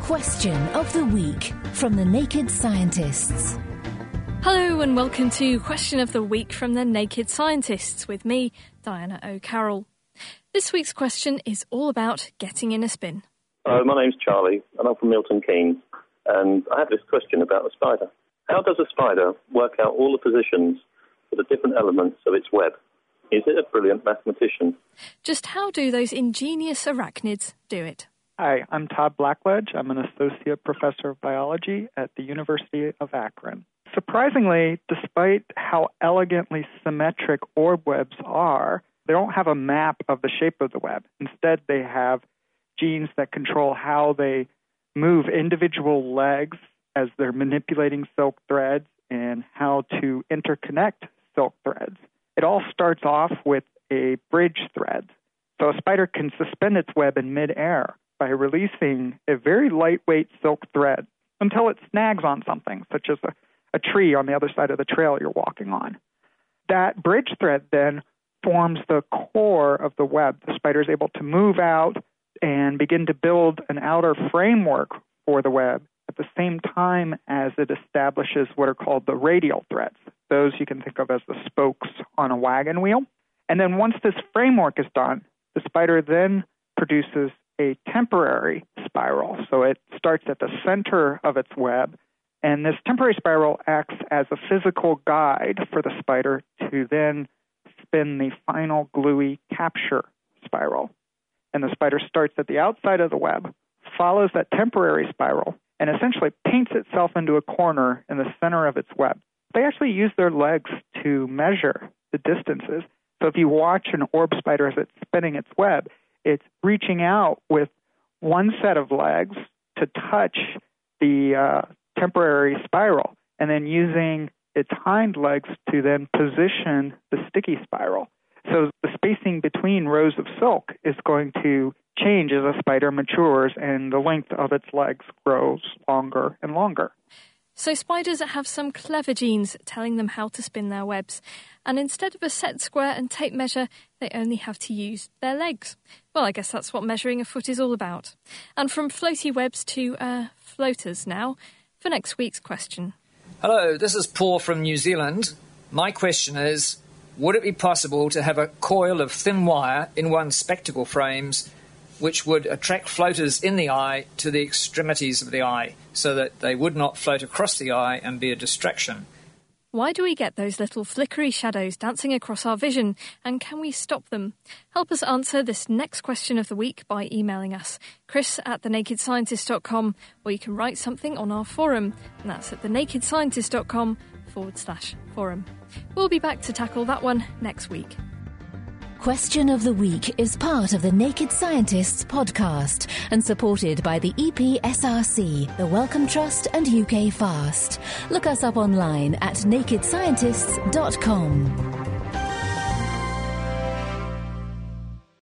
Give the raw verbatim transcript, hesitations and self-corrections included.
Question of the Week from the Naked Scientists. Hello and welcome to Question of the Week from the Naked Scientists with me, Diana O'Carroll. This week's question is all about getting in a spin. Hello, my name's Charlie and I'm from Milton Keynes, and I have this question about a spider. How does a spider work out all the positions for the different elements of its web? Is it a brilliant mathematician? Just how do those ingenious arachnids do it? Hi, I'm Todd Blackledge. I'm an associate professor of biology at the University of Akron. Surprisingly, despite how elegantly symmetric orb webs are, they don't have a map of the shape of the web. Instead, they have genes that control how they move individual legs as they're manipulating silk threads and how to interconnect silk threads. It all starts off with a bridge thread. So a spider can suspend its web in midair by releasing a very lightweight silk thread until it snags on something, such as a, a tree on the other side of the trail you're walking on. That bridge thread then forms the core of the web. The spider is able to move out and begin to build an outer framework for the web at the same time as it establishes what are called the radial threads. Those you can think of as the spokes on a wagon wheel. And then once this framework is done, the spider then produces a temporary spiral. So it starts at the center of its web, and this temporary spiral acts as a physical guide for the spider to then spin the final gluey capture spiral. And the spider starts at the outside of the web, follows that temporary spiral, and essentially paints itself into a corner in the center of its web. They actually use their legs to measure the distances. So if you watch an orb spider as it's spinning its web, it's reaching out with one set of legs to touch the uh, temporary spiral, and then using its hind legs to then position the sticky spiral. So the spacing between rows of silk is going to change as a spider matures and the length of its legs grows longer and longer. So spiders have some clever genes telling them how to spin their webs. And instead of a set square and tape measure, they only have to use their legs. Well, I guess that's what measuring a foot is all about. And from floaty webs to uh, floaters now, for next week's question. Hello, this is Paul from New Zealand. My question is, would it be possible to have a coil of thin wire in one's spectacle frames which would attract floaters in the eye to the extremities of the eye so that they would not float across the eye and be a distraction? Why do we get those little flickery shadows dancing across our vision, and can we stop them? Help us answer this next question of the week by emailing us, chris at the naked scientist dot com, or you can write something on our forum, and that's at the naked scientist dot com forward slash forum. We'll be back to tackle that one next week. Question of the Week is part of the Naked Scientists podcast and supported by the E P S R C, the Wellcome Trust and U K Fast. Look us up online at naked scientists dot com.